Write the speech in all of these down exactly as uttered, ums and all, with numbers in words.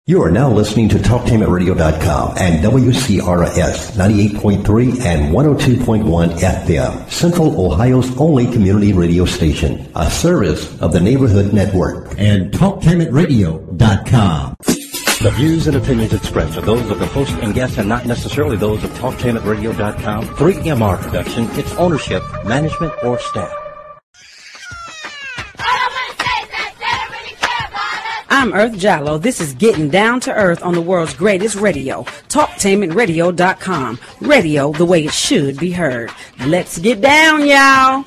You are now listening to talktainment radio dot com and W C R S ninety-eight point three and one oh two point one F M, Central Ohio's only community radio station, a service of the Neighborhood Network, and talktainment radio dot com. The views and opinions expressed are those of the host and guests and not necessarily those of talktainment radio dot com, three M R Production, its ownership, management, or staff. I'm Earth Jallo. This is Getting Down to Earth on the world's greatest radio, talktainment radio dot com. Radio the way it should be heard. Let's get down, y'all.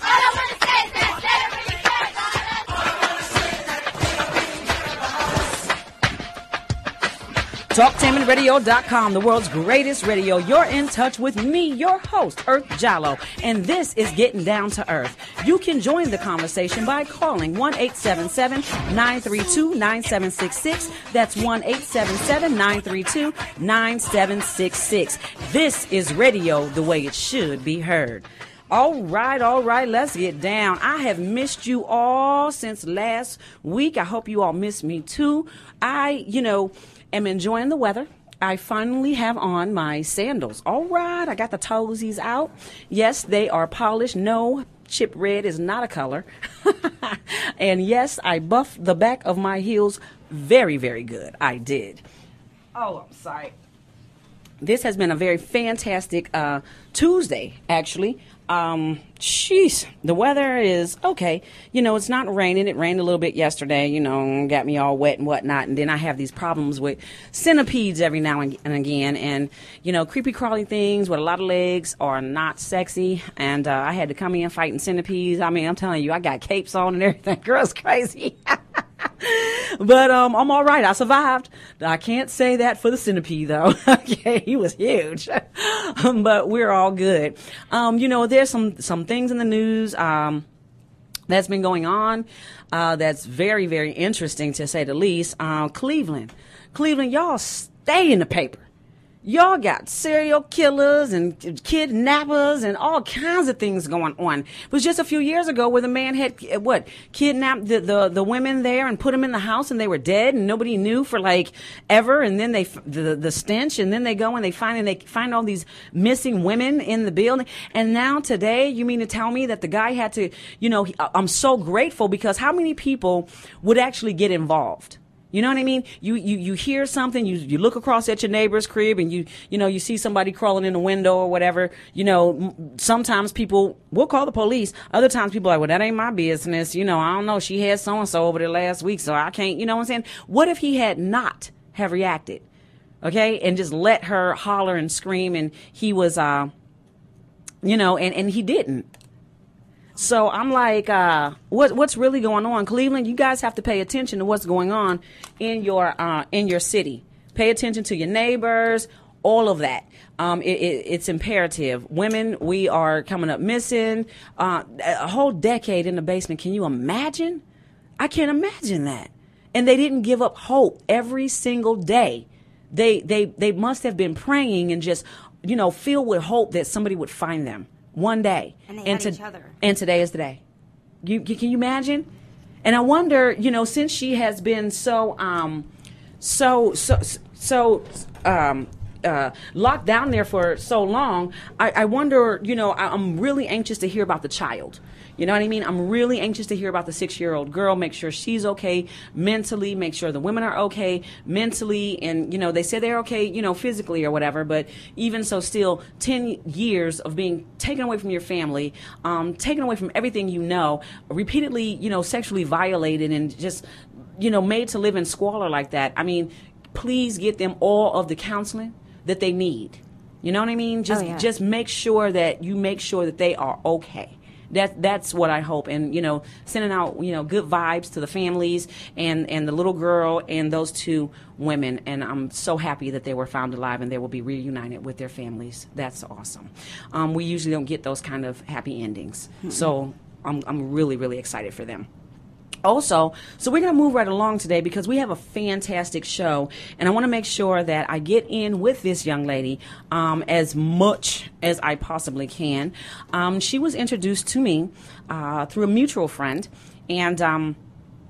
talktainment radio dot com, the world's greatest radio. You're in touch with me, your host, Earth Jallo, and this is Getting Down to Earth. You can join the conversation by calling one eight seven seven, nine three two, nine seven six six. That's one eight seven seven, nine three two, nine seven six six. This is radio the way it should be heard. All right, all right, let's get down. I have missed you all since last week. I hope you all miss me too. I, you know, am enjoying the weather. I finally have on my sandals. All right, I got the toesies out. Yes, they are polished. No, chip red is not a color. And yes, I buffed the back of my heels very, very good. I did. Oh, I'm sorry. This has been a very fantastic uh, Tuesday, actually. Um, jeez, the weather is okay. You know, it's not raining. It rained a little bit yesterday, you know, got me all wet and whatnot. And then I have these problems with centipedes every now and again. And, you know, creepy crawly things with a lot of legs are not sexy. And uh, I had to come in fighting centipedes. I mean, I'm telling you, I got capes on and everything. Girl's crazy. But um, I'm all right. I survived. I can't say that for the centipede, though. Okay, he was huge. But we're all good. Um, you know, there's some, some things in the news um, that's been going on uh, that's very, very interesting, to say the least. Uh, Cleveland. Cleveland, y'all stay in the paper. Y'all got serial killers and kidnappers and all kinds of things going on. It was just a few years ago where the man had, what, kidnapped the, the, the women there and put them in the house and they were dead and nobody knew for like ever. And then they, the, the stench, and then they go and they find, and they find all these missing women in the building. And now today, you mean to tell me that the guy had to, you know, I'm so grateful, because how many people would actually get involved? You know what I mean? You, you, you hear something, you, you look across at your neighbor's crib and you, you know, you see somebody crawling in the window or whatever. You know, sometimes people will call the police. Other times people are like, well, that ain't my business. You know, I don't know. She had so-and-so over there last week, so I can't, you know what I'm saying? What if he had not have reacted? Okay. And just let her holler and scream, and he was, uh, you know, and, and he didn't. So I'm like, uh, what, what's really going on? Cleveland, you guys have to pay attention to what's going on in your uh, in your city. Pay attention to your neighbors, all of that. Um, it, it, it's imperative. Women, we are coming up missing. Uh, a whole decade in the basement. Can you imagine? I can't imagine that. And they didn't give up hope every single day. They they they must have been praying and just, you know, filled with hope that somebody would find them. One day. And they and had to, each other. And today is the day. You, you can you imagine? And I wonder, you know, since she has been so um so so so um uh locked down there for so long, I, I wonder, you know, I, I'm really anxious to hear about the child. You know what I mean? I'm really anxious to hear about the six-year-old girl, make sure she's okay mentally, make sure the women are okay mentally. And, you know, they say they're okay, you know, physically or whatever. But even so, still ten years of being taken away from your family, um, taken away from everything you know, repeatedly, you know, sexually violated and just, you know, made to live in squalor like that. I mean, please get them all of the counseling that they need. You know what I mean? Just, oh, yeah. just make sure that you make sure that they are okay. That that's what I hope. And, you know, sending out, you know, good vibes to the families and, and the little girl and those two women. And I'm so happy that they were found alive and they will be reunited with their families. That's awesome. Um, we usually don't get those kind of happy endings. Mm-hmm. So I'm I'm really, really excited for them. Also, so we're going to move right along today because we have a fantastic show, and I want to make sure that I get in with this young lady um, as much as I possibly can. Um, she was introduced to me uh, through a mutual friend, and um,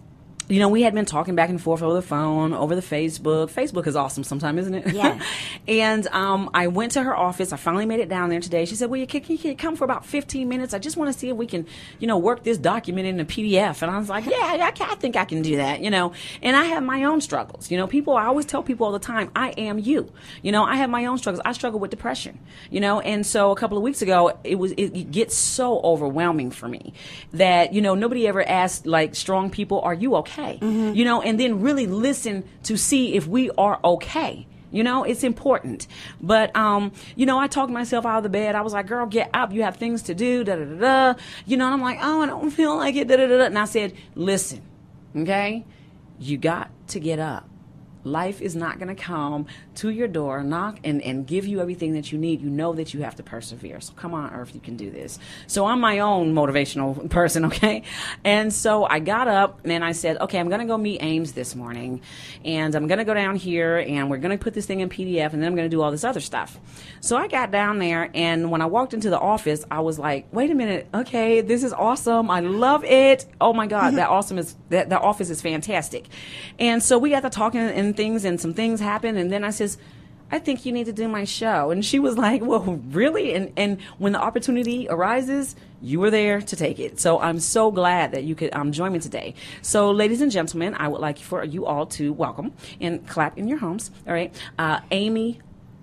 you know, we had been talking back and forth over the phone, over the Facebook. Facebook is awesome sometimes, isn't it? Yeah. And um, I went to her office. I finally made it down there today. She said, well, you can, can you come for about fifteen minutes? I just want to see if we can, you know, work this document in a P D F. And I was like, yeah, I, can, I think I can do that, you know. And I have my own struggles. You know, people, I always tell people all the time, I am you. You know, I have my own struggles. I struggle with depression, you know. And so a couple of weeks ago, it was it, it gets so overwhelming for me that, you know, nobody ever asked, like, strong people, are you okay? Mm-hmm. You know, and then really listen to see if we are okay. You know, it's important. But, um, you know, I talked myself out of the bed. I was like, girl, get up. You have things to do, da-da-da-da. You know, and I'm like, oh, I don't feel like it, da-da-da-da. And I said, listen, okay, you got to get up. Life is not going to come to your door, knock, and, and give you everything that you need. You know that you have to persevere. So come on, Earth, you can do this. So I'm my own motivational person, okay? And so I got up, and I said, okay, I'm going to go meet Ames this morning, and I'm going to go down here, and we're going to put this thing in P D F, and then I'm going to do all this other stuff. So I got down there, and when I walked into the office, I was like, wait a minute, okay, this is awesome. I love it. Oh, my God, that awesome is that the office is fantastic. And so we got to talking, and things and some things happened, and then I says, I think you need to do my show. And she was like, well, really? And and when the opportunity arises, you were there to take it. So I'm so glad that you could um, join me today. So ladies and gentlemen, I would like for you all to welcome and clap in your homes. All right. Uh, Amy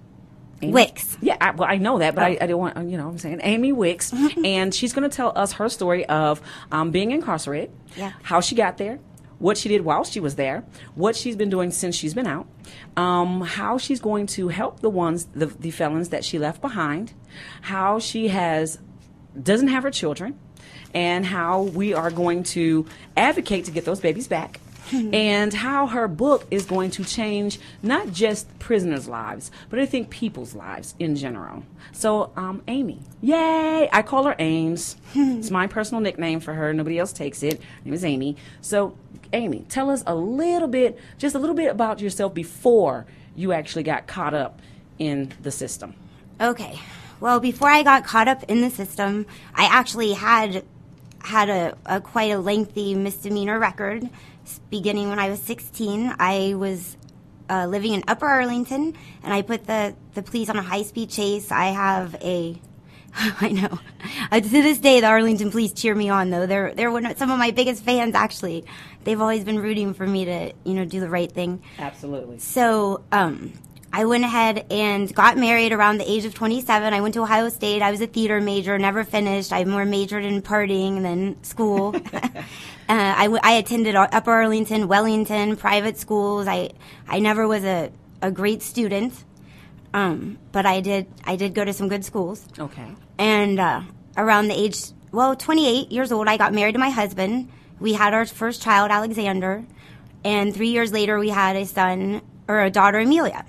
Amy Wicks. Yeah, I, well, I know that, but oh. I, I don't want, you know what I'm saying, Amy Wicks. And she's going to tell us her story of um, being incarcerated, yeah. how she got there, what she did while she was there, what she's been doing since she's been out, um, how she's going to help the ones, the, the felons that she left behind, how she has doesn't have her children, and how we are going to advocate to get those babies back, and how her book is going to change not just prisoners' lives, but I think people's lives in general. So, um, Amy, yay! I call her Ames. It's my personal nickname for her. Nobody else takes it. Her name is Amy. So, Amy, tell us a little bit, just a little bit about yourself before you actually got caught up in the system. Okay. Well, before I got caught up in the system, I actually had had a, a quite a lengthy misdemeanor record. Beginning when I was sixteen, I was uh, living in Upper Arlington, and I put the, the police on a high-speed chase. I have a, I know, uh, to this day, the Arlington police cheer me on, though. They're they're one of, some of my biggest fans, actually. They've always been rooting for me to, you know, do the right thing. Absolutely. So, um, I went ahead and got married around the age of twenty-seven. I went to Ohio State. I was a theater major, never finished. I more majored in partying than school. Uh, I, w- I attended Upper Arlington, Wellington, private schools. I I never was a, a great student, um, but I did I did go to some good schools. Okay. And uh, around the age, well, twenty-eight years old, I got married to my husband. We had our first child, Alexander, and three years later, we had a son or a daughter, Amelia.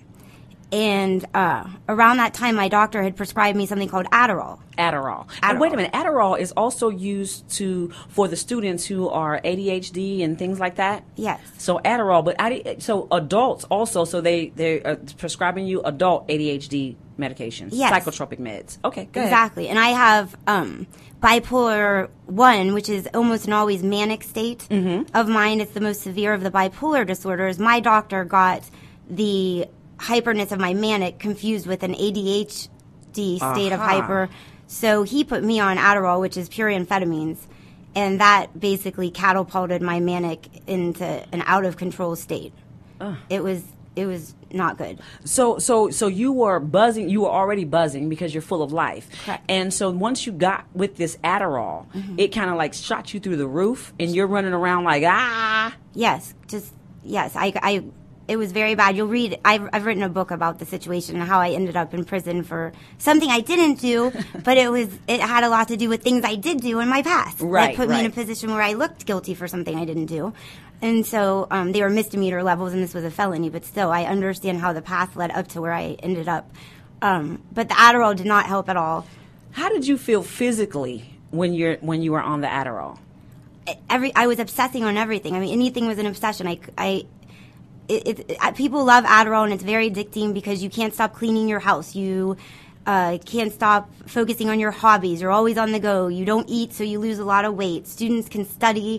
And uh, around that time, my doctor had prescribed me something called Adderall. Adderall. Adderall. And wait a minute, Adderall is also used to for the students who are A D H D and things like that? Yes. So Adderall, but I, so adults also, so they, they're prescribing you adult A D H D medications, yes. psychotropic meds. Okay, good. Exactly. And I have um, bipolar one, which is almost an always manic state mm-hmm. of mine. It's the most severe of the bipolar disorders. My doctor got the hyperness of my manic confused with an A D H D state uh-huh. of hyper. So he put me on Adderall, which is pure amphetamines, and that basically catapulted my manic into an out of control state. Uh. It was it was not good. So so so you were buzzing, you were already buzzing because you're full of life. Correct. And so once you got with this Adderall, mm-hmm. it kind of like shot you through the roof and you're running around like, ah. Yes, just yes, I I it was very bad. You'll read, I've, I've written a book about the situation and how I ended up in prison for something I didn't do, but it was, it had a lot to do with things I did do in my past. Right, that put right. me in a position where I looked guilty for something I didn't do. And so um, they were misdemeanor levels and this was a felony, but still I understand how the path led up to where I ended up. Um, but the Adderall did not help at all. How did you feel physically when you're when you were on the Adderall? Every I was obsessing on everything. I mean, anything was an obsession. I, I It, it, it, people love Adderall, and it's very addicting because you can't stop cleaning your house. You uh, can't stop focusing on your hobbies. You're always on the go. You don't eat, so you lose a lot of weight. Students can study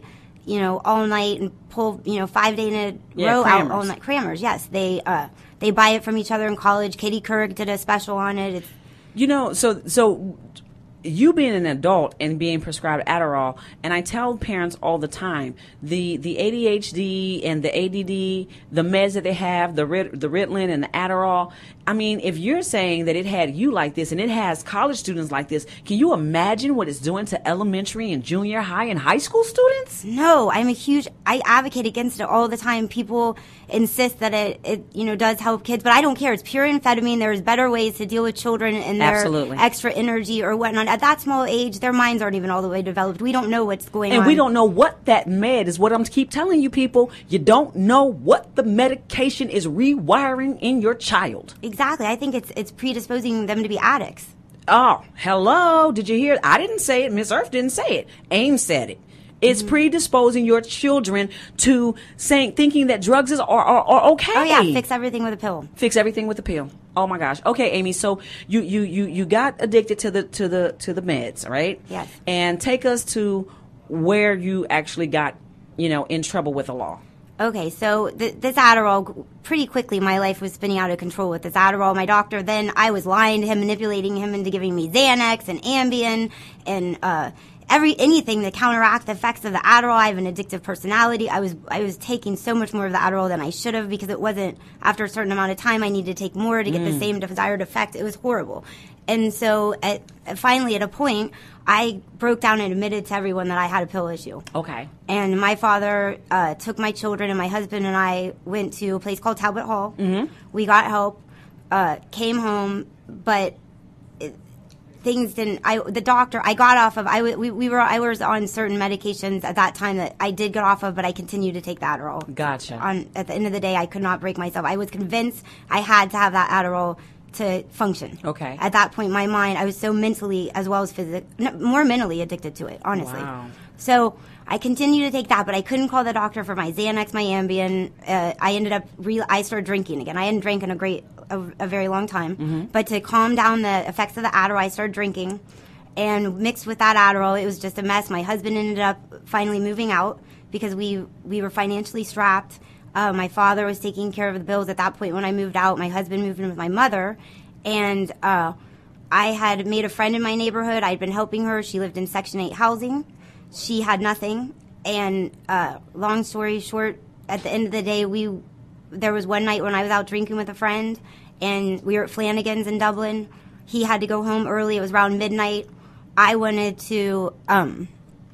you know, all night and pull, you know, five day in a Yeah, row crammers. out all night. Crammers, yes. They uh, they buy it from each other in college. Katie Couric did a special on it. It's, You know, so so you being an adult and being prescribed Adderall, and I tell parents all the time, the the A D H D and the A D D, the meds that they have, the Rit- the Ritalin and the Adderall. I mean, if you're saying that it had you like this and it has college students like this, can you imagine what it's doing to elementary and junior high and high school students? no, I'm a huge, I advocate against it all the time. People insist that it, it, you know, does help kids, but I don't care. It's pure amphetamine. There's better ways to deal with children and their Absolutely. extra energy or whatnot. At that small age, their minds aren't even all the way developed. We don't know what's going And on. we don't know what that med is. What I'm keep telling you people, you don't know what the medication is rewiring in your child. Exactly. I think it's it's predisposing them to be addicts. Oh, hello. Did you hear? I didn't say it. Miss Earth didn't say it. AIM said it. It's Mm-hmm. predisposing your children to saying, thinking that drugs is, are, are, are okay. Oh yeah, fix everything with a pill. Fix everything with a pill. Oh my gosh. Okay, Amy. So you, you, you, you got addicted to the to the to the meds, right? Yes. And take us to where you actually got, you know, in trouble with the law. Okay, so th- this Adderall, pretty quickly my life was spinning out of control with this Adderall. My doctor, then I was lying to him, manipulating him into giving me Xanax and Ambien and uh, every anything to counteract the effects of the Adderall. I have an addictive personality. I was I was taking so much more of the Adderall than I should have because it wasn't, after a certain amount of time, I needed to take more to get the same desired effect. It was horrible. And so at, finally at a point, I broke down and admitted to everyone that I had a pill issue. Okay. And my father uh, took my children, and my husband and I went to a place called Talbot Hall. Mm-hmm. We got help, uh, came home, but it, things didn't. I the doctor I got off of. I w- we, we were I was on certain medications at that time that I did get off of, but I continued to take the Adderall. Gotcha. On at the end of the day, I could not break myself. I was convinced I had to have that Adderall to function. Okay. At that point, my mind, I was so mentally as well as physically, no, more mentally addicted to it, honestly. Wow. So I continued to take that, but I couldn't call the doctor for my Xanax, my Ambien. Uh, I ended up, re- I started drinking again. I hadn't drank in a great, a, a very long time. Mm-hmm. But to calm down the effects of the Adderall, I started drinking. And mixed with that Adderall, it was just a mess. My husband ended up finally moving out because we, we were financially strapped. Uh, my father was taking care of the bills at that point when I moved out. My husband moved in with my mother. And uh, I had made a friend in my neighborhood. I'd been helping her. She lived in Section eight housing. She had nothing. And uh, long story short, at the end of the day, we there was one night when I was out drinking with a friend, and we were at Flanagan's in Dublin. He had to go home early. It was around midnight. I wanted to um,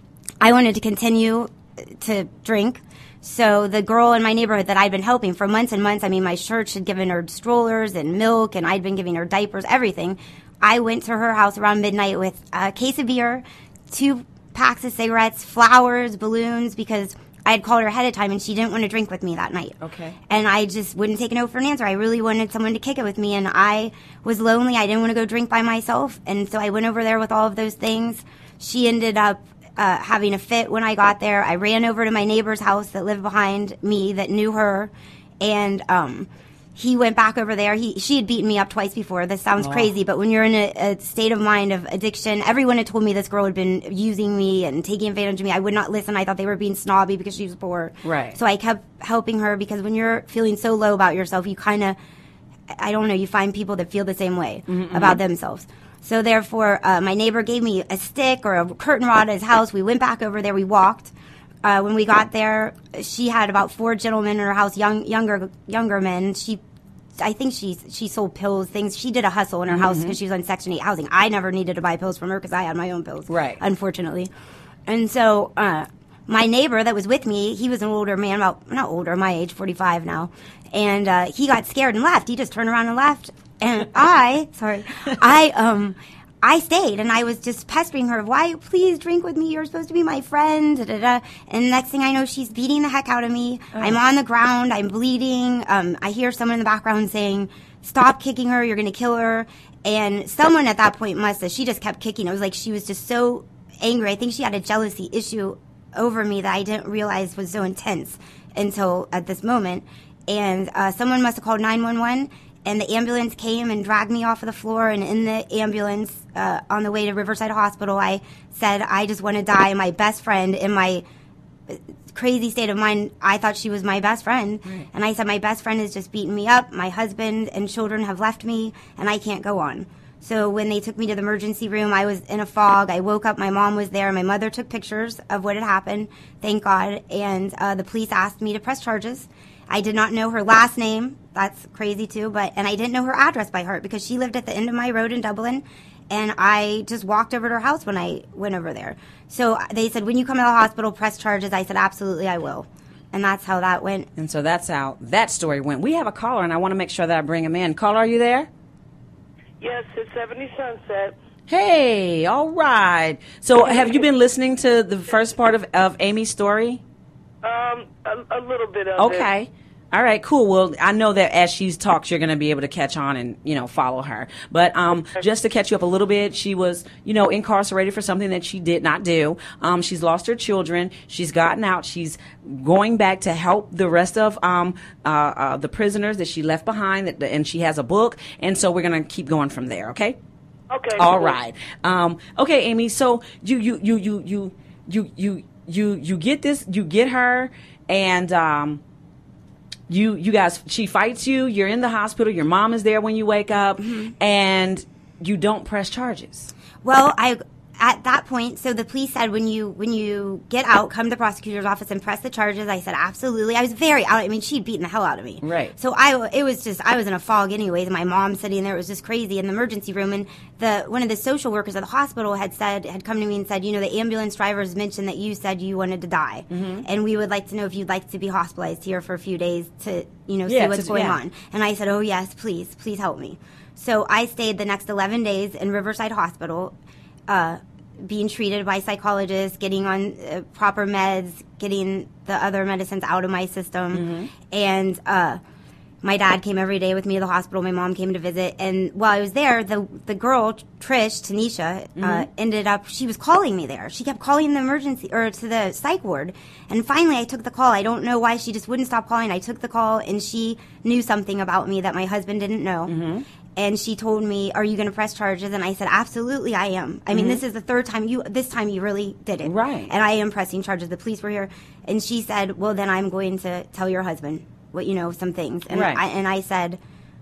I wanted to continue to drink. So the girl in my neighborhood that I'd been helping for months and months, I mean, my church had given her strollers and milk, and I'd been giving her diapers, everything. I went to her house around midnight with a case of beer, two packs of cigarettes, flowers, balloons, because I had called her ahead of time, and she didn't want to drink with me that night. Okay. And I just wouldn't take a no for an answer. I really wanted someone to kick it with me, and I was lonely. I didn't want to go drink by myself, and so I went over there with all of those things. She ended up uh, having a fit when I got there. I ran over to my neighbor's house that lived behind me that knew her, and um, he went back over there. He she had beaten me up twice before. This sounds Oh. crazy, but when you're in a, a state of mind of addiction, everyone had told me this girl had been using me and taking advantage of me. I would not listen. I thought they were being snobby because she was poor. Right. So I kept helping her because when you're feeling so low about yourself, you kind of, I don't know, you find people that feel the same way Mm-hmm, about themselves. So therefore, uh, my neighbor gave me a stick or a curtain rod at his house. We went back over there. We walked. Uh, when we got there, she had about four gentlemen in her house, young, younger, younger men. She, I think she she sold pills, things. She did a hustle in her house because she was on Section eight housing. I never needed to buy pills from her because I had my own pills, Right. unfortunately. And so uh, my neighbor that was with me, he was an older man, about not older, my age, forty-five now, and uh, he got scared and left. He just turned around and left. And I, sorry, I um, I stayed, and I was just pestering her. Why, please drink with me? You're supposed to be my friend. Da, da, da. And next thing I know, she's beating the heck out of me. I'm on the ground. I'm bleeding. Um, I hear someone in the background saying, "Stop kicking her. You're going to kill her." And someone at that point must have. She just kept kicking. It was like she was just so angry. I think she had a jealousy issue over me that I didn't realize was so intense until at this moment. And uh, someone must have called nine one one. And the ambulance came and dragged me off of the floor. And in the ambulance, uh, on the way to Riverside Hospital, I said, I just want to die. My best friend and my crazy state of mind. I thought she was my best friend. Right. And I said, my best friend is just beating me up. My husband and children have left me, and I can't go on. So when they took me to the emergency room, I was in a fog. I woke up. My mom was there. My mother took pictures of what had happened, thank God. And uh, the police asked me to press charges. I did not know her last name. That's crazy, too. But and I didn't know her address by heart because she lived at the end of my road in Dublin. And I just walked over to her house when I went over there. So they said, when you come to the hospital, press charges. I said, absolutely, I will. And that's how that went. And so that's how that story went. We have a caller, and I want to make sure that I bring him in. Caller, are you there? Yes, it's seventy Sunset. Hey, all right. So have you been listening to the first part of, of Amy's story? Um, a, a little bit of okay. it. Okay. All right, cool. Well, I know that as she talks, you're going to be able to catch on and, you know, follow her. But um, just to catch you up a little bit, she was, you know, incarcerated for something that she did not do. Um, she's lost her children. She's gotten out. She's going back to help the rest of um, uh, uh, the prisoners that she left behind, that, and she has a book. And so we're going to keep going from there, okay? Okay. All cool. right. Um, okay, Amy, so you, you, you, you, you, you, you, you, you get this, you get her, and... Um, You you guys, she fights you, you're in the hospital, your mom is there when you wake up, mm-hmm. and you don't press charges. Well, I at that point, so the police said, when you when you get out, come to the prosecutor's office and press the charges. I said, absolutely. I was very out. I mean, she'd beaten the hell out of me. Right. So I, it was just, I was in a fog anyways, and my mom sitting there, it was just crazy in the emergency room. And the one of the social workers at the hospital had said, had come to me and said, you know, the ambulance drivers mentioned that you said you wanted to die. Mm-hmm. And we would like to know if you'd like to be hospitalized here for a few days to, you know, yeah, see what's to, going yeah. on. And I said, oh, yes, please, please help me. So I stayed the next eleven days in Riverside Hospital, uh, being treated by psychologists, getting on uh, proper meds, getting the other medicines out of my system. Mm-hmm. And uh, my dad came every day with me to the hospital. My mom came to visit. And while I was there, the the girl, Trish, Tanisha, mm-hmm. uh, ended up, she was calling me there. She kept calling the emergency, or to the psych ward. And finally, I took the call. I don't know why. She just wouldn't stop calling. I took the call, and she knew something about me that my husband didn't know. Mm-hmm. And she told me, are you going to press charges? And I said, absolutely, I am. I mean, mm-hmm. this is the third time you, this time you really did it. Right. And I am pressing charges. The police were here. And she said, well, then I'm going to tell your husband what, you know, some things. And right. I, and I said,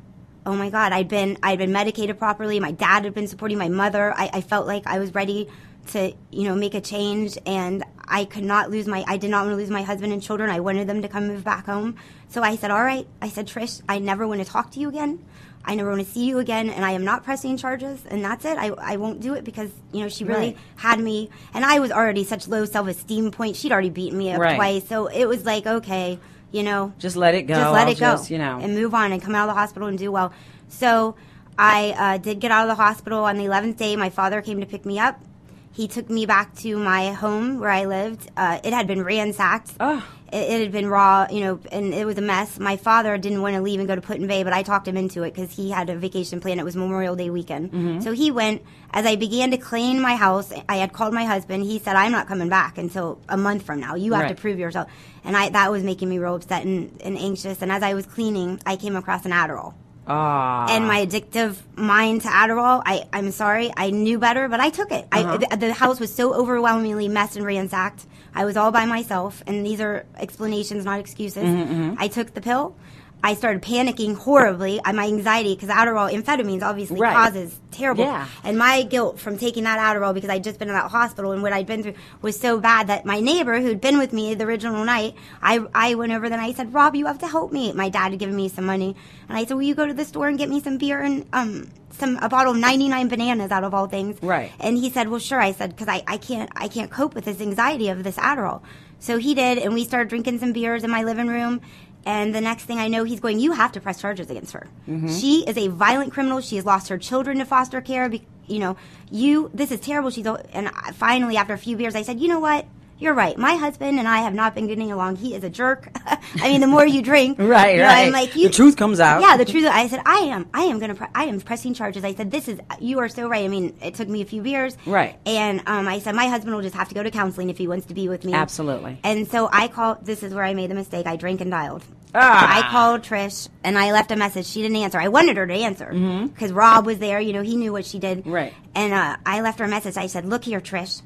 oh my God, I'd been, I'd been medicated properly. My dad had been supporting my mother. I, I felt like I was ready to, you know, make a change. And I could not lose my, I did not want to lose my husband and children. I wanted them to come move back home. So I said, all right. I said, Trish, I never want to talk to you again. I never want to see you again, and I am not pressing charges, and that's it. I, I won't do it because, you know, she really right. had me, and I was already such low self-esteem point. She'd already beaten me up right. twice, so it was like, okay, you know. Just let it go. Just let I'll it go, just, you know. and move on and come out of the hospital and do well. So I uh, did get out of the hospital on the eleventh day. My father came to pick me up. He took me back to my home where I lived. Uh, it had been ransacked. Oh. It, it had been raw, you know, and it was a mess. My father didn't want to leave and go to Put-in-Bay, but I talked him into it because he had a vacation plan. It was Memorial Day weekend. Mm-hmm. So he went. As I began to clean my house, I had called my husband. He said, I'm not coming back until a month from now. You have right. to prove yourself. And I, that was making me real upset and, and anxious. And as I was cleaning, I came across an Adderall. Ah. And my addictive mind to Adderall, I, I'm sorry, I knew better, but I took it. Uh-huh. I, the, the house was so overwhelmingly messed and ransacked. I was all by myself, and these are explanations, not excuses. Mm-hmm, mm-hmm. I took the pill. I started panicking horribly. My anxiety, because Adderall, amphetamines obviously right. causes terrible. Yeah. And my guilt from taking that Adderall, because I'd just been in that hospital and what I'd been through was so bad that my neighbor, who'd been with me the original night, I, I went over there and I said, Rob, you have to help me. My dad had given me some money. And I said, will you go to the store and get me some beer and um some a bottle of ninety-nine bananas, out of all things? Right. And he said, well, sure. I said, because I, I can't I can't cope with this anxiety of this Adderall. So he did, and we started drinking some beers in my living room. And the next thing I know, he's going, you have to press charges against her. Mm-hmm. She is a violent criminal. She has lost her children to foster care. Be- you know, you, this is terrible. She's, and finally, after a few beers, I said, you know what? You're right. My husband and I have not been getting along. He is a jerk. I mean, the more you drink, right, you know, right. I'm like, you, the truth comes out. Yeah, the truth. I said, I am, I am going to, pre- I am pressing charges. I said, this is, you are so right. I mean, it took me a few beers. Right. And um, I said, my husband will just have to go to counseling if he wants to be with me. Absolutely. And so I called, this is where I made the mistake. I drank and dialed. Ah. I called Trish, and I left a message. She didn't answer. I wanted her to answer because mm-hmm. Rob was there. You know, he knew what she did. Right. And uh, I left her a message. I said, look here, Trish.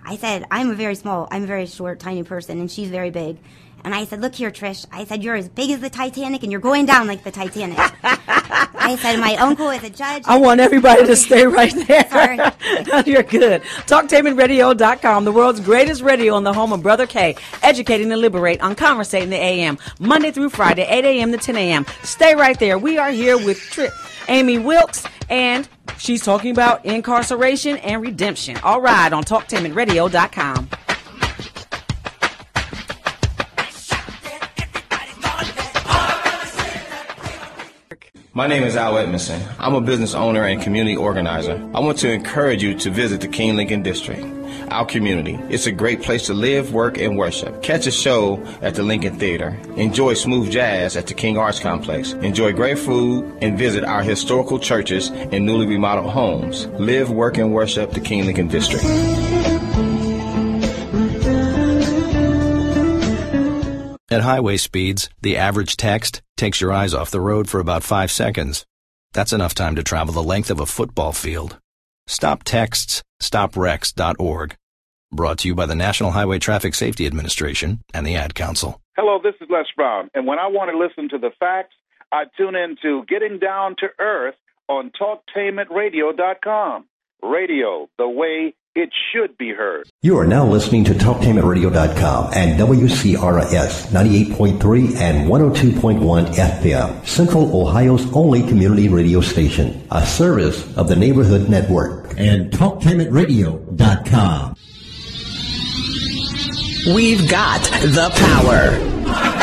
I said, I'm a very small, I'm a very short, tiny person, and she's very big. And I said, look here, Trish. I said, you're as big as the Titanic, and you're going down like the Titanic. I said, my uncle is a judge. I want everybody to stay right there. Sorry. No, you're good. talktainment radio dot com, the world's greatest radio in the home of Brother K, educating to liberate on Conversating the A M, Monday through Friday, eight a.m. to ten a.m. Stay right there. We are here with Tri- Amy Wilkes, and she's talking about incarceration and redemption. All right, on talktainment radio dot com. My name is Al Edmondson. I'm a business owner and community organizer. I want to encourage you to visit the King Lincoln District, our community. It's a great place to live, work, and worship. Catch a show at the Lincoln Theater. Enjoy smooth jazz at the King Arts Complex. Enjoy great food and visit our historical churches and newly remodeled homes. Live, work, and worship the King Lincoln District. At highway speeds, the average text takes your eyes off the road for about five seconds. That's enough time to travel the length of a football field. Stop Texts, Stop Wrecks dot org. Brought to you by the National Highway Traffic Safety Administration and the Ad Council. Hello, this is Les Brown, and when I want to listen to the facts, I tune in to Getting Down to Earth on talktainment radio dot com. Radio, the way it should be heard. You are now listening to talktainment radio dot com and W C R S ninety-eight point three and one oh two point one F M, Central Ohio's only community radio station, a service of the Neighborhood Network, and talktainment radio dot com. We've got the power.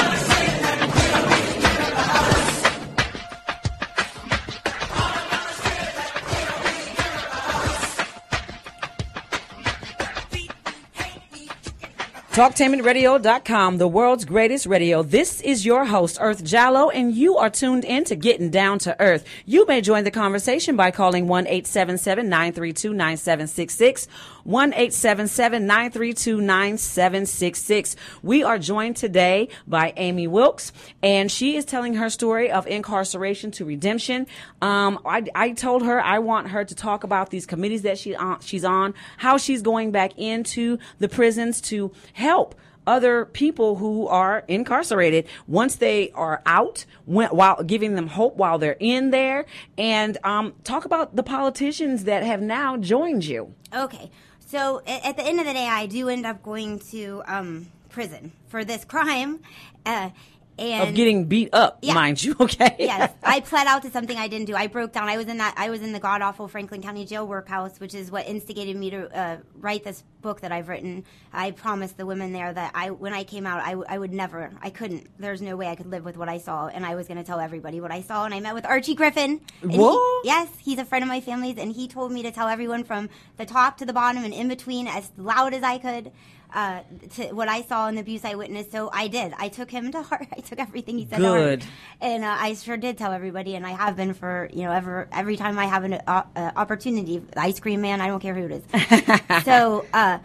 talktainment radio dot com, the world's greatest radio. This is your host, Earth Jallo, and you are tuned in to Getting Down to Earth. You may join the conversation by calling one eight seven seven, nine three two, nine seven six six, one eight seven seven, nine three two, nine seven six six. We are joined today by Amy Wilkes, and she is telling her story of incarceration to redemption. Um, I, I told her I want her to talk about these committees that she on, she's on, how she's going back into the prisons to help other people who are incarcerated once they are out, when, while giving them hope while they're in there, and um, talk about the politicians that have now joined you. Okay, so at the end of the day, I do end up going to um, prison for this crime. Uh, And of getting beat up, yeah. Mind you, okay? Yes, I pled out to something I didn't do. I broke down. I was in that. I was in the god awful Franklin County Jail workhouse, which is what instigated me to uh, write this book that I've written. I promised the women there that I, when I came out, I, w- I would never, I couldn't. There's no way I could live with what I saw, and I was going to tell everybody what I saw. And I met with Archie Griffin. Whoa! He, yes, he's a friend of my family's, and he told me to tell everyone from the top to the bottom and in between as loud as I could. Uh, to what I saw and the abuse I witnessed, so I did. I took him to heart. I took everything he said to heart. And uh, I sure did tell everybody, and I have been for, you know, ever every time I have an uh, uh, opportunity. The ice cream man, I don't care who it is. so uh,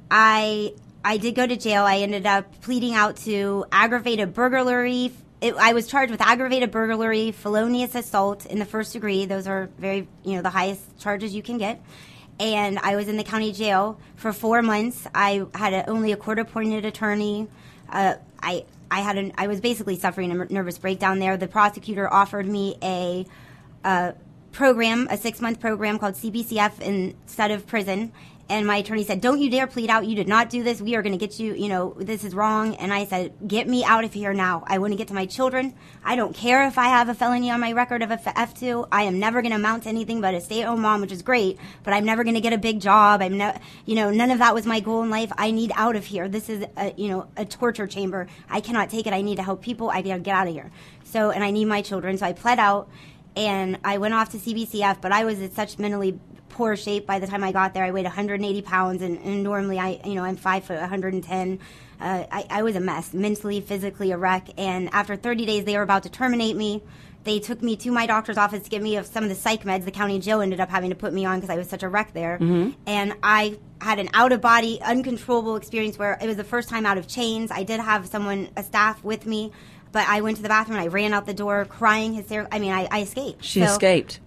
I I did go to jail. I ended up pleading out to aggravated burglary. It, I was charged with aggravated burglary, felonious assault in the first degree. Those are very, you know, the highest charges you can get. And I was in the county jail for four months. I had a, only a court-appointed attorney. Uh, I I had an, I was basically suffering a nervous breakdown there. The prosecutor offered me a, a program, a six-month program called C B C F instead of prison. And my attorney said, don't you dare plead out. You did not do this. We are going to get you, you know, this is wrong. And I said, get me out of here now. I want to get to my children. I don't care if I have a felony on my record of a F two. I am never going to amount to anything but a stay-at-home mom, which is great. But I'm never going to get a big job. I'm no, you know, none of that was my goal in life. I need out of here. This is, a, you know, a torture chamber. I cannot take it. I need to help people. I got to get out of here. So, and I need my children. So I pled out, and I went off to C B C F. But I was in such mentally poor shape by the time I got there. I weighed one hundred eighty pounds, and, and normally I, you know, I'm five foot, one hundred ten. Uh, I, I was a mess, mentally, physically a wreck. And after thirty days, they were about to terminate me. They took me to my doctor's office to give me some of the psych meds the county jail ended up having to put me on because I was such a wreck there. Mm-hmm. And I had an out-of-body, uncontrollable experience where it was the first time out of chains. I did have someone, a staff with me, but I went to the bathroom and I ran out the door crying hysterically. I mean, I, I escaped. She so, escaped.